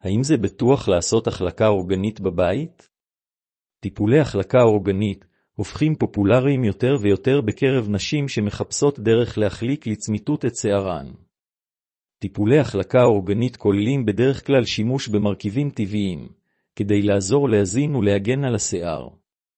האם זה בטוח לעשות החלקה אורגנית בבית? טיפולי החלקה אורגנית הופכים פופולריים יותר ויותר בקרב נשים שמחפשות דרך להחליק לצמיתות את שערן. טיפולי החלקה אורגנית כוללים בדרך כלל שימוש במרכיבים טבעיים, כדי לעזור להזין ולהגן על השיער.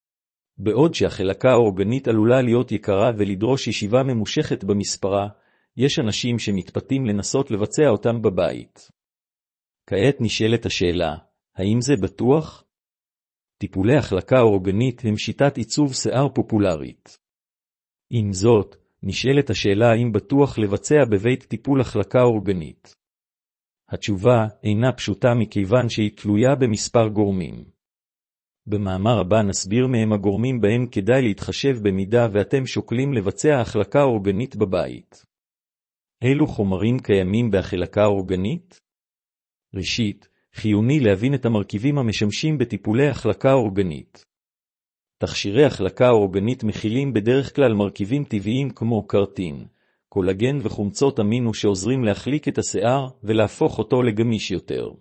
בעוד שהחלקה האורגנית עלולה להיות יקרה ולדרוש ישיבה ממושכת במספרה, יש אנשים שמתפתים לנסות לבצע אותם בבית. כעת נשאלת השאלה, האם זה בטוח? טיפולי החלקה אורגנית הם שיטת עיצוב שיער פופולרית. עם זאת, נשאלת השאלה האם בטוח לבצע בבית טיפול החלקה אורגנית. התשובה אינה פשוטה מכיוון שהיא תלויה במספר גורמים. במאמר הבא נסביר מהם הגורמים בהם כדאי להתחשב במידה ואתם שוקלים לבצע החלקה אורגנית בבית. אילו חומרים קיימים בהחלקה אורגנית? ראשית, חיוני להבין את המרכיבים המשמשים בטיפולי החלקה אורגנית. תכשירי החלקה אורגנית מכילים בדרך כלל מרכיבים טבעיים כמו קרטין, קולגן וחומצות אמינו שעוזרים להחליק את השיער ולהפוך אותו לגמיש יותר.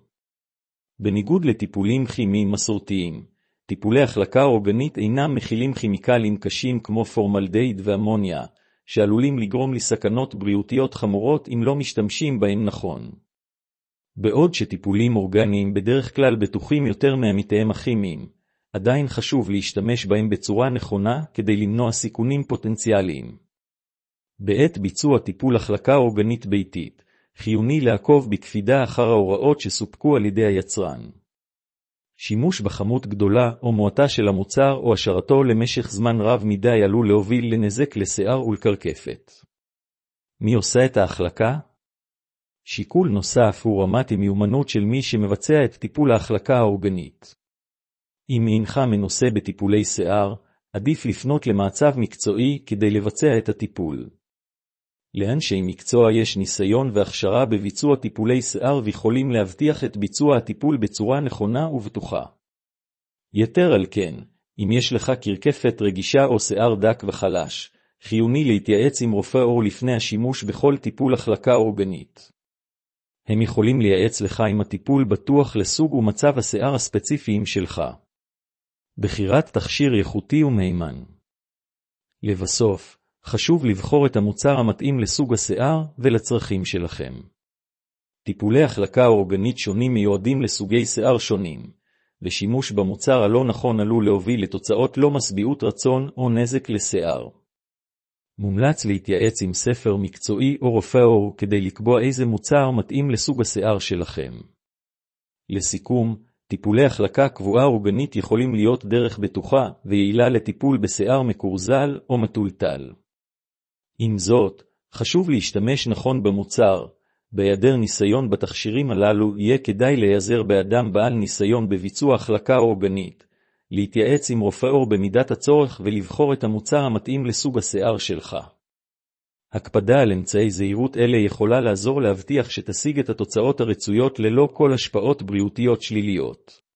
בניגוד לטיפולים כימיים מסורתיים, טיפולי החלקה אורגנית אינם מכילים כימיקלים קשים כמו פורמלדהיד ואמוניה, שעלולים לגרום לסכנות בריאותיות חמורות אם לא משתמשים בהם נכון. בעוד שטיפולים אורגניים בדרך כלל בטוחים יותר מעמיתיהם הכימיים, עדיין חשוב להשתמש בהם בצורה נכונה כדי למנוע סיכונים פוטנציאליים. בעת ביצוע טיפול החלקה אורגנית ביתית, חיוני לעקוב בקפידה אחר ההוראות שסופקו על ידי היצרן. שימוש בכמות גדולה או מועטה של המוצר או השארתו למשך זמן רב מדי עלול להוביל לנזק לשיער ולקרקפת. מי עושה את ההחלקה? שיקול נוסף הוא רמת המיומנות של מי שמבצע את טיפול ההחלקה האורגנית. אם אינך מנוסה בטיפולי שיער, עדיף לפנות למעצב מקצועי כדי לבצע את הטיפול. לאנשי מקצוע יש ניסיון והכשרה בביצוע טיפולי שיער ויכולים להבטיח את ביצוע הטיפול בצורה נכונה ובטוחה. יתר על כן, אם יש לך קרקפת רגישה או שיער דק וחלש, חיוני להתייעץ עם רופא עור לפני השימוש בכל טיפול החלקה אורגנית. הם יכולים לייעץ לך אם הטיפול בטוח לסוג ומצב השיער הספציפיים שלך. בחירת תכשיר איכותי ומהימן. לבסוף, חשוב לבחור את המוצר המתאים לסוג השיער ולצרכים שלכם. טיפולי החלקה אורגנית שונים מיועדים לסוגי שיער שונים, ושימוש במוצר הלא נכון עלול להוביל לתוצאות לא משביעות רצון או נזק לשיער. מומלץ להתייעץ עם ספר מקצועי או רופא עור כדי לקבוע איזה מוצר מתאים לסוג השיער שלכם. לסיכום, טיפולי החלקה קבועה אורגנית יכולים להיות דרך בטוחה ויעילה לטיפול בשיער מקורזל או מטולטל. עם זאת, חשוב להשתמש נכון במוצר. בהיעדר ניסיון בתכשירים הללו יהיה כדאי להיעזר באדם בעל ניסיון בביצוע החלקה אורגנית, להתייעץ עם רופא עור במידת הצורך ולבחור את המוצר המתאים לסוג השיער שלך. הקפדה על אמצעי זהירות אלה יכולה לעזור להבטיח שתשיג את התוצאות הרצויות ללא כל השפעות בריאותיות שליליות.